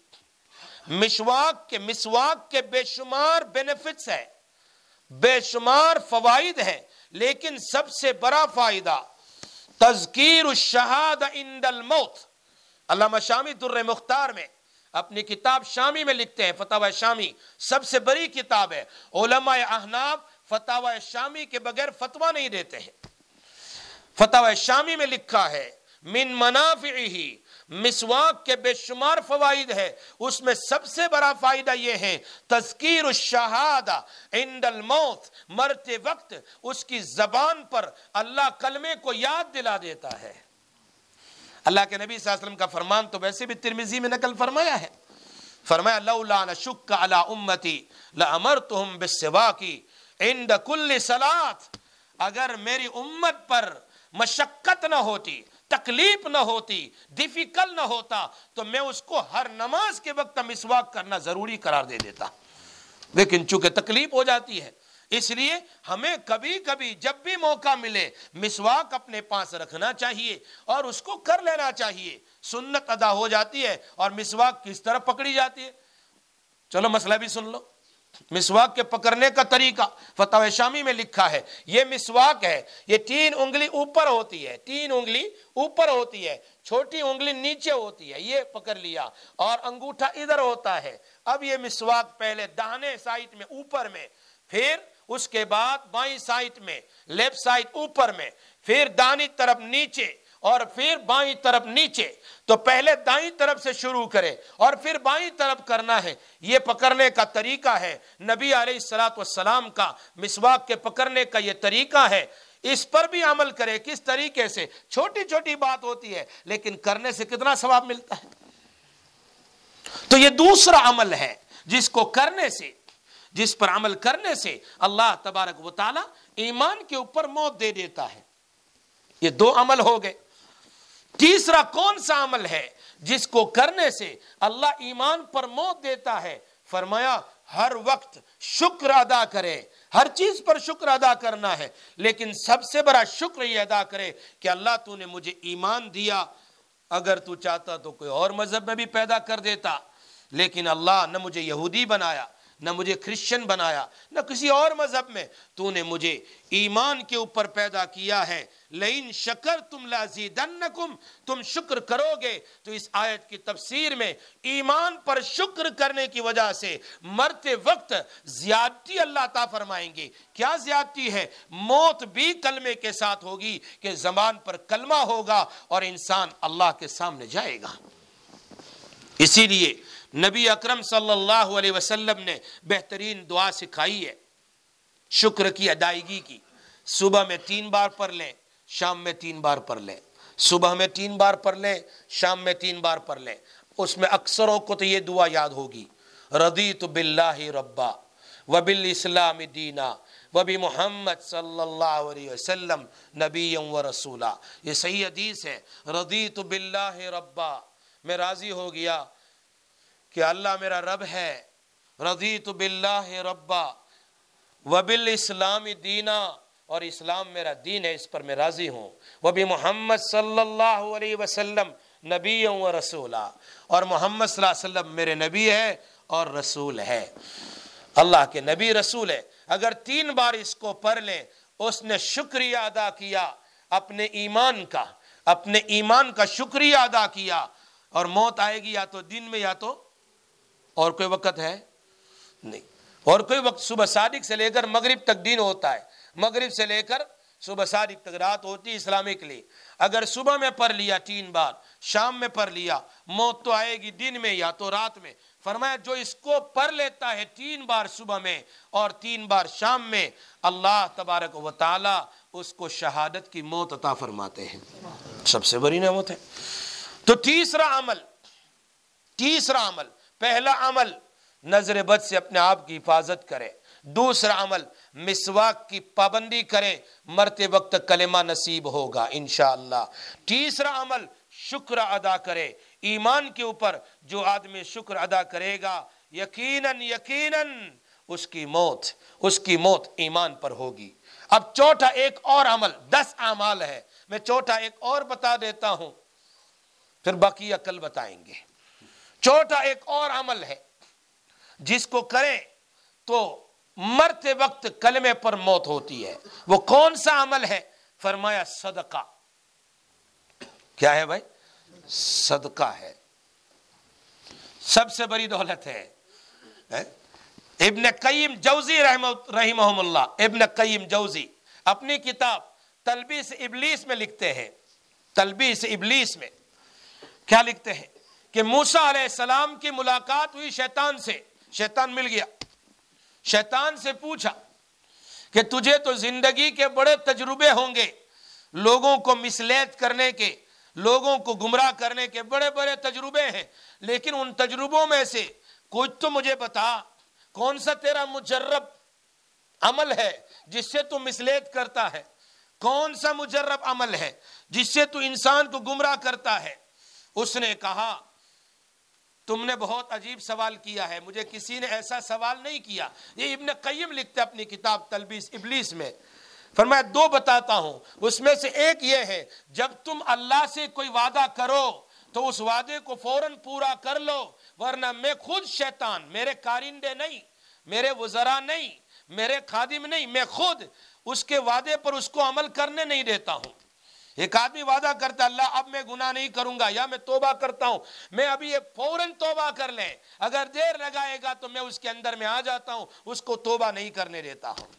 مسواک کے مسواک کے بے شمار بینیفٹس ہے، بے شمار فوائد ہیں، لیکن سب سے بڑا فائدہ تذکیر الشہادہ عند الموت۔ علامہ شامی در مختار میں اپنی کتاب شامی میں لکھتے ہیں، فتاوی شامی سب سے بڑی کتاب ہے، علماء احناف فتاوی شامی کے بغیر فتویٰ نہیں دیتے ہیں۔ فتاوی شامی میں لکھا ہے من منافعہ، مسواک کے بے شمار فوائد ہے، اس میں سب سے بڑا فائدہ یہ ہے تذکیر الشہادہ عند الموت، مرتے وقت اس کی زبان پر اللہ کلمے کو یاد دلا دیتا ہے۔ اللہ کے نبی صلی اللہ علیہ وسلم کا فرمان تو ویسے بھی ترمذی میں نقل فرمایا ہے، فرمایا لولا نشک علی امتی لامرتہم بالسواک عند کل صلاۃ، اگر میری امت پر مشقت نہ ہوتی، تکلیف نہ ہوتی، ڈیفیکلٹ نہ ہوتا، تو میں اس کو ہر نماز کے وقت مسواک کرنا ضروری قرار دے دیتا، لیکن چونکہ تکلیف ہو جاتی ہے، اس لیے ہمیں کبھی کبھی جب بھی موقع ملے مسواک اپنے پاس رکھنا چاہیے اور اس کو کر لینا چاہیے۔ سنت ادا ہو جاتی ہے اور مسواک کس طرح پکڑی جاتی ہے، چلو مسئلہ بھی سن لو۔ مسواک کے پکڑنے کا طریقہ فتاوی شامی میں لکھا ہے، یہ مسواک ہے، یہ تین انگلی اوپر ہوتی ہے، تین انگلی اوپر ہوتی ہے، چھوٹی انگلی نیچے ہوتی ہے، یہ پکڑ لیا، اور انگوٹھا ادھر ہوتا ہے۔ اب یہ مسواک پہلے داہنے سائٹ میں اوپر میں، پھر اس کے بعد بائیں سائٹ میں، لیفٹ سائٹ اوپر میں، پھر دائیں طرف نیچے اور پھر بائیں طرف نیچے۔ تو پہلے دائیں طرف سے شروع کرے اور پھر بائیں طرف کرنا ہے، یہ پکڑنے کا طریقہ ہے نبی علیہ الصلوۃ والسلام کا، مسواک کے پکڑنے کا یہ طریقہ ہے۔ اس پر بھی عمل کرے، کس طریقے سے، چھوٹی چھوٹی بات ہوتی ہے لیکن کرنے سے کتنا ثواب ملتا ہے۔ تو یہ دوسرا عمل ہے جس کو کرنے سے، جس پر عمل کرنے سے اللہ تبارک و تعالی ایمان کے اوپر موت دے دیتا ہے۔ یہ دو عمل ہو گئے۔ تیسرا کون سا عمل ہے جس کو کرنے سے اللہ ایمان پر موت دیتا ہے؟ فرمایا ہر وقت شکر ادا کرے، ہر چیز پر شکر ادا کرنا ہے، لیکن سب سے بڑا شکر یہ ادا کرے کہ اللہ تو نے مجھے ایمان دیا، اگر تو چاہتا تو کوئی اور مذہب میں بھی پیدا کر دیتا، لیکن اللہ نہ مجھے یہودی بنایا، نہ مجھے کرسچن بنایا، نہ کسی اور مذہب میں، تو نے مجھے ایمان کے اوپر پیدا کیا ہے۔ لئن شکرتم لازیدنکم، تم شکر کرو گے تو اس آیت کی تفسیر میں ایمان پر شکر کرنے کی وجہ سے مرتے وقت زیادتی اللہ تعالیٰ فرمائیں گے۔ کیا زیادتی ہے؟ موت بھی کلمے کے ساتھ ہوگی کہ زبان پر کلمہ ہوگا اور انسان اللہ کے سامنے جائے گا۔ اسی لیے نبی اکرم صلی اللہ علیہ وسلم نے بہترین دعا سکھائی ہے شکر کی ادائیگی کی۔ صبح میں تین بار پڑھ لیں، شام میں تین بار پڑھ لیں، صبح میں تین بار پڑھ لیں، شام میں تین بار پڑھ لیں۔ اس میں اکثروں کو تو یہ دعا یاد ہوگی، رضیت باللہ ربا وبالاسلام دینا وبمحمد صلی اللہ علیہ وسلم نبی و رسولا۔ یہ صحیح حدیث ہے، رضیت باللہ ربا، میں راضی ہو گیا کہ اللہ میرا رب ہے، رضیت باللہ ربا وبالاسلام دینا، اور اسلام میرا دین ہے، اس پر میں راضی ہوں، وبمحمد صلی اللہ علیہ وسلم نبی و رسولا، اور محمد صلی اللہ علیہ وسلم میرے نبی ہے اور رسول ہے، اللہ کے نبی رسول ہے۔ اگر تین بار اس کو پڑھ لیں، اس نے شکریہ ادا کیا اپنے ایمان کا، اپنے ایمان کا شکریہ ادا کیا، اور موت آئے گی یا تو دن میں یا تو اور کوئی وقت ہے نہیں، اور کوئی وقت صبح صادق سے لے کر مغرب تک دن ہوتا ہے، مغرب سے لے کر صبح صادق تک رات ہوتی ہے اسلامک لیے۔ اگر صبح میں پڑھ لیا تین بار، شام میں پڑھ لیا، موت تو آئے گی دن میں یا تو رات میں۔ فرمایا جو اس کو پڑھ لیتا ہے تین بار صبح میں اور تین بار شام میں، اللہ تبارک و تعالی اس کو شہادت کی موت عطا فرماتے ہیں، سب سے بڑی نعمت ہے۔ تو تیسرا عمل تیسرا عمل، پہلا عمل نظر بد سے اپنے آپ کی حفاظت کرے، دوسرا عمل مسواک کی پابندی کرے، مرتے وقت کلمہ نصیب ہوگا انشاءاللہ۔ تیسرا عمل شکر ادا کرے، ایمان کے اوپر جو آدمی شکر ادا کرے گا یقیناً یقیناً اس کی موت اس کی موت ایمان پر ہوگی۔ اب چوتھا ایک اور عمل، دس اعمال ہے، میں چوتھا ایک اور بتا دیتا ہوں، پھر باقی کل بتائیں گے۔ چوتھا ایک اور عمل ہے جس کو کریں تو مرتے وقت کلمے پر موت ہوتی ہے۔ وہ کون سا عمل ہے؟ فرمایا صدقہ۔ کیا ہے بھائی؟ صدقہ ہے، سب سے بڑی دولت ہے۔ ابن قیم جوزی رحمہ اللہ، ابن قیم جوزی اپنی کتاب تلبیس ابلیس میں لکھتے ہیں، تلبیس ابلیس میں کیا لکھتے ہیں کہ موسیٰ علیہ السلام کی ملاقات ہوئی شیطان سے، شیطان مل گیا، شیطان سے پوچھا کہ تجھے تو زندگی کے بڑے تجربے ہوں گے، لوگوں کو مسلیٹ کرنے کے، لوگوں کو گمراہ کرنے کے بڑے بڑے تجربے ہیں، لیکن ان تجربوں میں سے کچھ تو مجھے بتا، کون سا تیرا مجرب عمل ہے جس سے تو مسلیٹ کرتا ہے؟ کون سا مجرب عمل ہے جس سے تو انسان کو گمراہ کرتا ہے؟ اس نے کہا تم نے بہت عجیب سوال کیا ہے، مجھے کسی نے ایسا سوال نہیں کیا۔ یہ ابن قیم لکھتے اپنی کتاب تلبیس ابلیس میں، فرمایا دو بتاتا ہوں، اس میں سے ایک یہ ہے جب تم اللہ سے کوئی وعدہ کرو تو اس وعدے کو فوراً پورا کر لو، ورنہ میں خود شیطان، میرے کارندے نہیں، میرے وزراء نہیں، میرے خادم نہیں، میں خود اس کے وعدے پر اس کو عمل کرنے نہیں دیتا ہوں۔ ایک آدمی وعدہ کرتا اللہ اب میں گناہ نہیں کروں گا، یا میں توبہ کرتا ہوں، میں ابھی یہ فوراً توبہ کر لیں، اگر دیر لگائے گا تو میں اس کے اندر میں آ جاتا ہوں، اس کو توبہ نہیں کرنے دیتا ہوں۔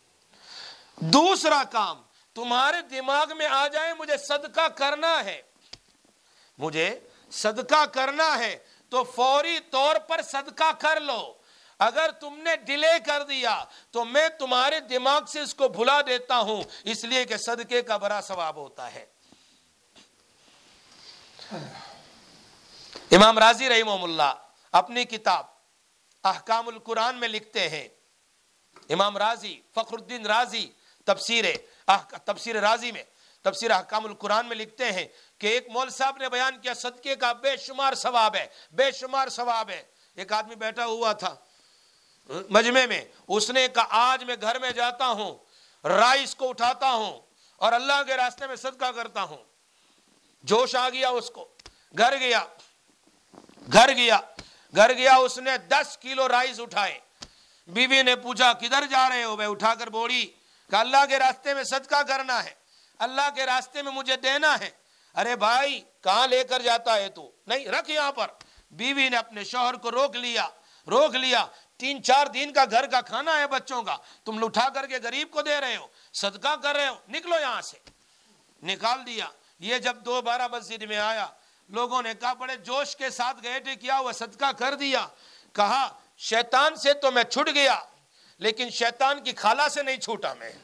دوسرا کام تمہارے دماغ میں آ جائے مجھے صدقہ کرنا ہے، مجھے صدقہ کرنا ہے تو فوری طور پر صدقہ کر لو، اگر تم نے ڈیلے کر دیا تو میں تمہارے دماغ سے اس کو بھلا دیتا ہوں، اس لیے کہ صدقے کا بڑا ثواب ہوتا ہے۔ امام رازی رحمہ اللہ اپنی کتاب احکام القرآن میں لکھتے ہیں، امام رازی فخر الدین رازی تفسیر تفسیر رازی میں تفسیر احکام القرآن میں لکھتے ہیں کہ ایک مول صاحب نے بیان کیا صدقے کا بے شمار ثواب ہے، بے شمار ثواب ہے۔ ایک آدمی بیٹھا ہوا تھا مجمع میں، اس نے کہا آج میں گھر میں جاتا ہوں، رائس کو اٹھاتا ہوں اور اللہ کے راستے میں صدقہ کرتا ہوں۔ جوش آ گیا اس کو، گھر گیا گھر گیا گھر گیا اس نے دس کلو رائس اٹھائے۔ بیوی نے پوچھا کدھر جا رہے ہو؟ میں اٹھا کر بوڑھی، کہ اللہ کے راستے میں صدقہ کرنا ہے، اللہ کے راستے میں مجھے دینا ہے۔ ارے بھائی کہاں لے کر جاتا ہے تو؟ نہیں رکھ یہاں پر۔ بیوی نے اپنے شوہر کو روک لیا روک لیا تین چار دن کا گھر کا کھانا ہے بچوں کا، تم اٹھا کر کے غریب کو دے رہے ہو، صدقہ کر رہے ہو، نکلو یہاں سے۔ نکال دیا۔ یہ جب دوبارہ مسجد میں آیا، لوگوں نے کہا بڑے جوش کے ساتھ گئے تھے، کیا ہوا؟ صدقہ کر دیا۔ کہا شیطان سے تو میں چھٹ گیا لیکن شیطان کی خالہ سے نہیں چھوٹا میں۔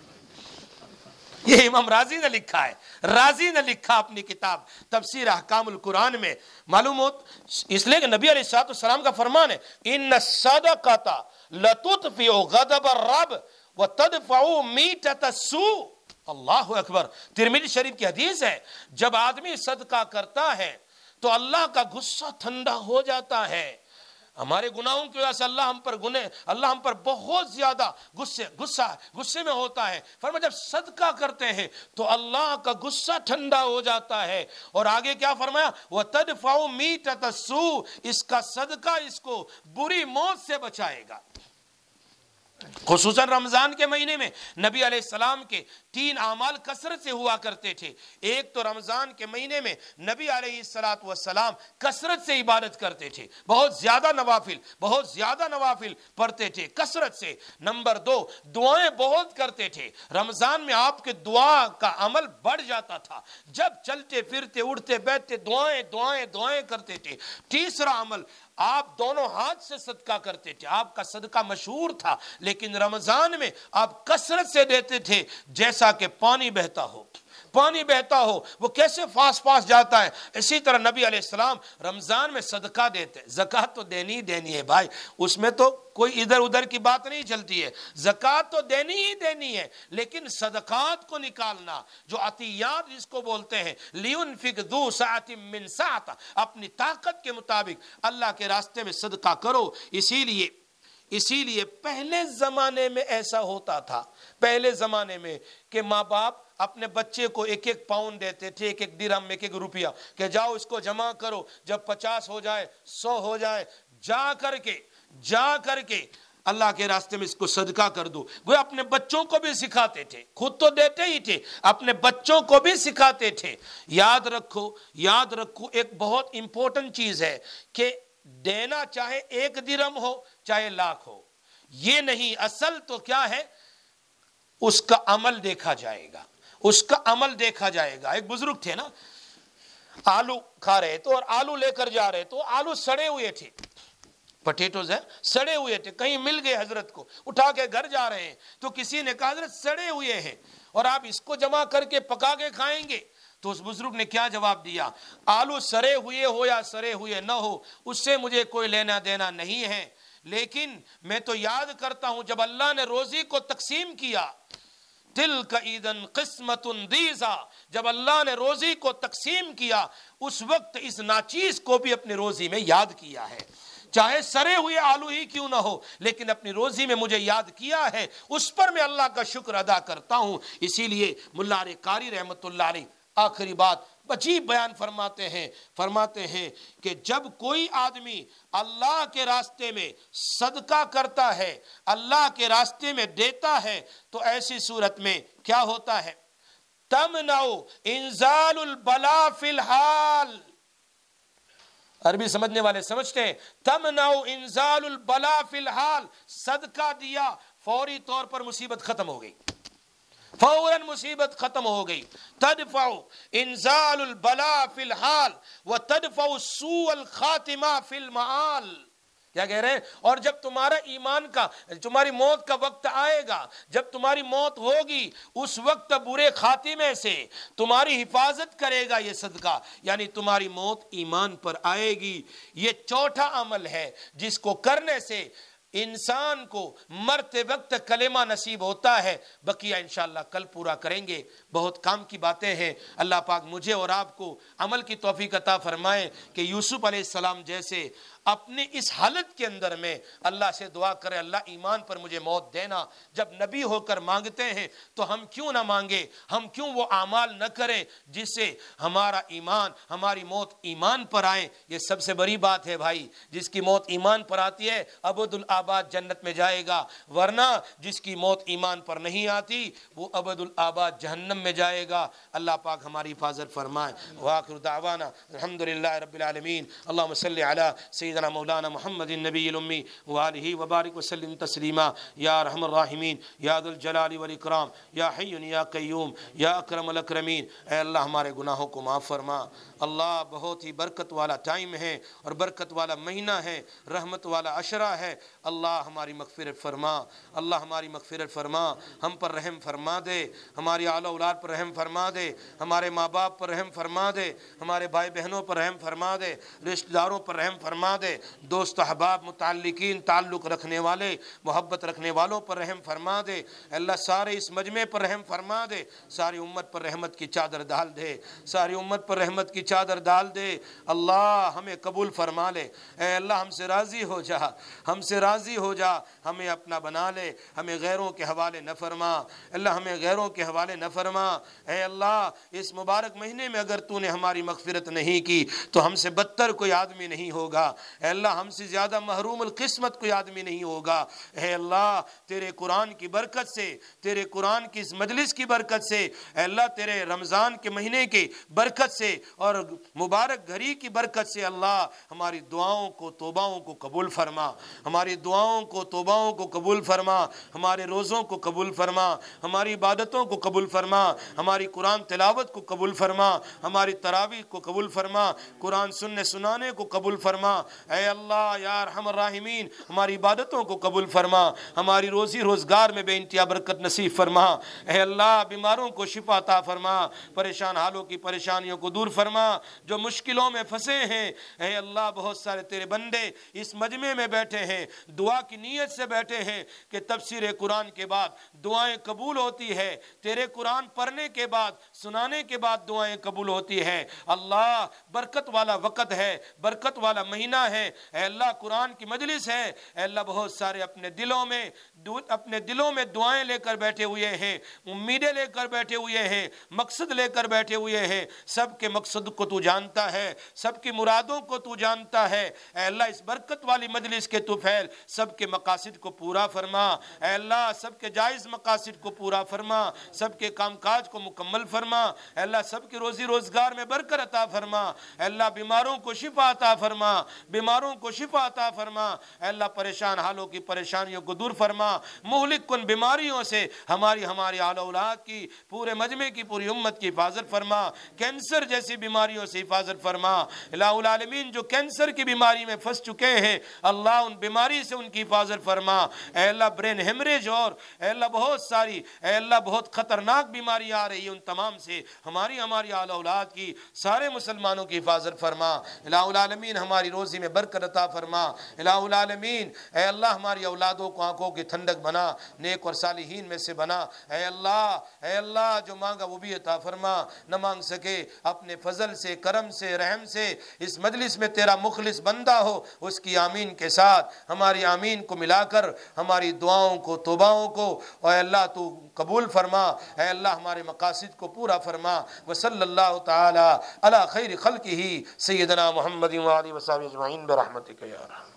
یہ امام رازی نے لکھا ہے، رازی نے لکھا اپنی کتاب تفسیر احکام القرآن میں۔ معلوم ہو اس لیے کہ نبی علیہ الصلوۃ والسلام کا فرمان ہے ان الصدقۃ لتطفئ غضب الرب وتدفع میتۃ السوء۔ اللہ اکبر، ترمذی شریف کی حدیث ہے، جب آدمی صدقہ کرتا ہے تو اللہ کا غصہ ٹھنڈا ہو جاتا ہے۔ ہمارے گناہوں کی وجہ سے اللہ ہم پر گناہ اللہ ہم پر بہت زیادہ غصے غصہ غصے میں ہوتا ہے۔ فرمایا جب صدقہ کرتے ہیں تو اللہ کا غصہ ٹھنڈا ہو جاتا ہے۔ اور آگے کیا فرمایا؟ وَتَدْفَعُ مِيتَةَ السُّوءِ، اس کا صدقہ اس کو بری موت سے بچائے گا۔ خصوصاً رمضان کے مہینے میں نبی علیہ السلام کے تین اعمال کثرت سے ہوا کرتے تھے۔ ایک تو رمضان کے مہینے میں نبی علیہ الصلوۃ والسلام کثرت سے عبادت کرتے تھے، بہت زیادہ نوافل بہت زیادہ نوافل پڑھتے تھے کثرت سے۔ نمبر دو، دعائیں بہت کرتے تھے۔ رمضان میں آپ کے دعا کا عمل بڑھ جاتا تھا، جب چلتے پھرتے اٹھتے بیٹھتے دعائیں دعائیں دعائیں کرتے تھے۔ تیسرا عمل، آپ دونوں ہاتھ سے صدقہ کرتے تھے۔ آپ کا صدقہ مشہور تھا لیکن رمضان میں آپ کثرت سے دیتے تھے جیسا کہ پانی بہتا ہو۔ پانی بہتا ہو وہ کیسے فاس فاس جاتا ہے، اسی طرح نبی علیہ السلام رمضان میں صدقہ دیتے، زکوٰۃ تو دینی ہی دینی ہے بھائی، اس میں تو کوئی ادھر ادھر کی بات نہیں چلتی ہے، زکوٰۃ تو دینی ہی دینی ہے، لیکن صدقات کو نکالنا، جو عطیات جس کو بولتے ہیں، لِيُنْفِقْ ذُو سَعَةٍ مِّن سَعَتِهِ، اپنی طاقت کے مطابق اللہ کے راستے میں صدقہ کرو۔ اسی لیے اسی لیے پہلے زمانے میں ایسا ہوتا تھا، پہلے زمانے میں کہ ماں باپ اپنے بچے کو ایک ایک پاؤنڈ دیتے تھے، ایک ایک درہم، ایک ایک روپیہ، کہ جاؤ اس کو جمع کرو، جب پچاس ہو جائے، سو ہو جائے، جا کر کے جا کر کے اللہ کے راستے میں اس کو صدقہ کر دو۔ وہ اپنے بچوں کو بھی سکھاتے تھے، خود تو دیتے ہی تھے، اپنے بچوں کو بھی سکھاتے تھے۔ یاد رکھو یاد رکھو ایک بہت امپورٹنٹ چیز ہے کہ دینا چاہے ایک درہم ہو چاہے لاکھ ہو، یہ نہیں، اصل تو کیا ہے، اس کا عمل دیکھا جائے گا، اس کا عمل دیکھا جائے گا۔ ایک بزرگ تھے نا، آلو کھا رہے تو اور آلو لے کر جا رہے تو آلو سڑے ہوئے تھے، پٹیٹوز ہیں سڑے ہوئے تھے، کہیں مل گئے، حضرت کو اٹھا کے گھر جا رہے ہیں تو کسی نے کہا حضرت سڑے ہوئے ہیں اور آپ اس کو جمع کر کے پکا کے کھائیں گے؟ تو اس بزرگ نے کیا جواب دیا، آلو سڑے ہوئے ہو یا سڑے ہوئے نہ ہو اس سے مجھے کوئی لینا دینا نہیں ہے، لیکن میں تو یاد کرتا ہوں جب اللہ نے روزی کو تقسیم کیا، تِلْکَ اِذًا قِسْمَةٌ ضِیزَىٰ، جب اللہ نے روزی کو تقسیم کیا اس وقت اس ناچیز کو بھی اپنی روزی میں یاد کیا ہے، چاہے سڑے ہوئے آلو ہی کیوں نہ ہو، لیکن اپنی روزی میں مجھے یاد کیا ہے، اس پر میں اللہ کا شکر ادا کرتا ہوں۔ اسی لیے ملا علی قاری رحمت اللہ علیہ آخری بات عجیب بیان فرماتے ہیں فرماتے ہیں کہ جب کوئی آدمی اللہ کے راستے میں صدقہ کرتا ہے، اللہ کے راستے میں دیتا ہے، تو ایسی صورت میں کیا ہوتا ہے، تمنع انزال البلاء فی الحال، عربی سمجھنے والے سمجھتے ہیں، تمنع انزال البلاء فی الحال، صدقہ دیا فوری طور پر مصیبت ختم ہو گئی، فوراً مصیبت ختم ہو گئی، تدفع انزال البلاء فی الحال وتدفع سوء الخاتمہ فی المعال، کیا کہہ رہے ہیں، اور جب تمہارا ایمان کا، تمہاری موت کا وقت آئے گا، جب تمہاری موت ہوگی اس وقت برے خاتمے سے تمہاری حفاظت کرے گا یہ صدقہ، یعنی تمہاری موت ایمان پر آئے گی۔ یہ چوتھا عمل ہے جس کو کرنے سے انسان کو مرتے وقت کلمہ نصیب ہوتا ہے، بقیہ انشاءاللہ کل پورا کریں گے، بہت کام کی باتیں ہیں۔ اللہ پاک مجھے اور آپ کو عمل کی توفیق عطا فرمائے کہ یوسف علیہ السلام جیسے اپنے اس حالت کے اندر میں اللہ سے دعا کرے، اللہ ایمان پر مجھے موت دینا۔ جب نبی ہو کر مانگتے ہیں تو ہم کیوں نہ مانگے، ہم کیوں وہ اعمال نہ کریں جس سے ہمارا ایمان، ہماری موت ایمان پر آئے۔ یہ سب سے بڑی بات ہے بھائی، جس کی موت ایمان پر آتی ہے ابد الآباد جنت میں جائے گا، ورنہ جس کی موت ایمان پر نہیں آتی وہ ابد الآباد جہنم میں جائے گا۔ اللہ پاک ہماری حفاظت فرمائے۔ وآخر دعوانا الحمدللہ رب العالمین، اللہم صلی علی سیدنا مولانا محمد النبی الامی وآلہ وبارک وسلم تسلیما۔ یا ارحم الراحمین، یا ذو الجلال والاکرام، یا حی یا قیوم، یا اکرم الاکرمین، اے اللہ ہمارے گناہوں کو معاف فرما۔ اللہ بہت ہی برکت والا ٹائم ہے اور برکت والا مہینہ ہے، رحمت والا عشرہ ہے، اللہ ہماری مغفرت فرما، اللہ ہماری مغفرت فرما، ہم پر رحم فرما دے، ہماری اعلی اولاد پر رحم فرما دے، ہمارے ماں باپ پر رحم فرما دے، ہمارے بھائی بہنوں پر رحم فرما دے، رشتہ داروں پر رحم فرما دے، دوست احباب متعلقین تعلق رکھنے والے محبت رکھنے والوں پر رحم فرما دے، اللہ سارے اس مجمع پر رحم فرما دے، ساری امت پر رحمت کی چادر ڈال دے، ساری امت پر رحمت کی چادر ڈال دے۔ اللہ ہمیں قبول فرما لے، اے اللہ ہم سے راضی ہو جا، ہم سے راضی ہو جا، ہمیں اپنا بنا لے، ہمیں غیروں کے حوالے نہ فرما، اللہ ہمیں غیروں کے حوالے نہ فرما۔ اے اللہ اس مبارک مہینے میں اگر تو نے ہماری مغفرت نہیں کی تو ہم سے بدتر کوئی آدمی نہیں ہوگا، اے اللہ ہم سے زیادہ محروم القسمت کوئی آدمی نہیں ہوگا۔ اے اللہ تیرے قرآن کی برکت سے، تیرے قرآن کی اس مجلس کی برکت سے، اے اللہ تیرے رمضان کے مہینے کی برکت سے اور مبارک گھڑی کی برکت سے، اللہ ہماری دعاؤں کو توباؤں کو قبول فرما، ہماری دعاؤں کو توباؤں کو قبول فرما، ہمارے روزوں کو قبول فرما، ہماری عبادتوں کو قبول فرما، ہماری قرآن تلاوت کو قبول فرما، ہماری تراویح کو قبول فرما، قرآن سننے سنانے کو قبول فرما، اے اللہ یا ارحم الراحمین ہماری عبادتوں کو قبول فرما، ہماری روزی روزگار میں بے انتہا برکت نصیب فرما، اے اللہ بیماروں کو شفا عطا فرما، پریشان حالوں کی پریشانیوں کو دور فرما، جو مشکلوں میں پھنسے ہیں اے اللہ بہت سارے تیرے بندے اس مجمع میں بیٹھے ہیں، دعا کی نیت سے بیٹھے ہیں کہ تفسیر قرآن کے بعد دعائیں قبول ہوتی ہے، تیرے قرآن پڑھنے کے بعد سنانے کے بعد دعائیں قبول ہوتی ہے، اللہ برکت والا وقت ہے، برکت والا مہینہ ہے، اے اللہ قرآن کی مجلس ہے، اے اللہ بہت سارے اپنے دلوں میں اپنے دلوں میں دعائیں لے کر بیٹھے ہوئے ہیں، امیدیں لے کر بیٹھے ہوئے ہیں، مقصد لے کر بیٹھے ہوئے ہیں، سب کے مقصد کو تو جانتا ہے، سب کی مرادوں کو تو جانتا ہے، اے اللہ اس برکت والی مجلس کے تو پھیل سب کے مقاصد کو پورا فرما، اے اللہ سب کے جائز مقاصد کو پورا فرما، سب کے کام کاج کو مکمل فرما، اے اللہ سب کی روزی روزگار میں برکت عطا فرما، اے اللہ بیماروں کو شفا عطا فرما، بیماروں کو شفا عطا فرما، اے اللہ پریشان حالوں کی پریشانیوں کو دور فرما، مہلک کن بیماریوں سے ہماری ہماری آل اولاد کی پورے مجمع کی پوری امت کی حفاظت فرما، کینسر جیسی بیماریوں سے حفاظت فرما، الہ العالمین جو کینسر کی بیماری میں پھنس چکے ہیں اللہ ان بیماری سے ان کی حفاظت فرما، اے اللہ برین ہیمریج اور اے اللہ بہت ساری اے اللہ بہت خطرناک بیماری آ رہی ہے ان تمام سے ہماری ہماری آل اولاد کی سارے مسلمانوں کی حفاظت فرما، الہ العالمین ہماری روزی میں برکت عطا فرما، الہ العالمین اے اللہ ہماری اولادوں کو آنکھوں کی ٹھنڈک بنا، نیک اور صالحین میں سے بنا، اے اللہ اے اللہ جو مانگا وہ بھی عطا فرما، نہ مانگ سکے اپنے فضل سے کرم سے رحم سے اس مجلس میں تیرا مخلص بندہ ہو اس کی آمین کے ساتھ ہماری آمین کو ملا کر ہماری دعاؤں کو توباؤں کو اے اللہ تو قبول فرما، اے اللہ ہمارے مقاصد کو پورا فرما، وصلی اللہ تعالی علی خیر خلقہ سیدنا محمد و آلہ وصحبہ اجمعین برحمتک یا ارحم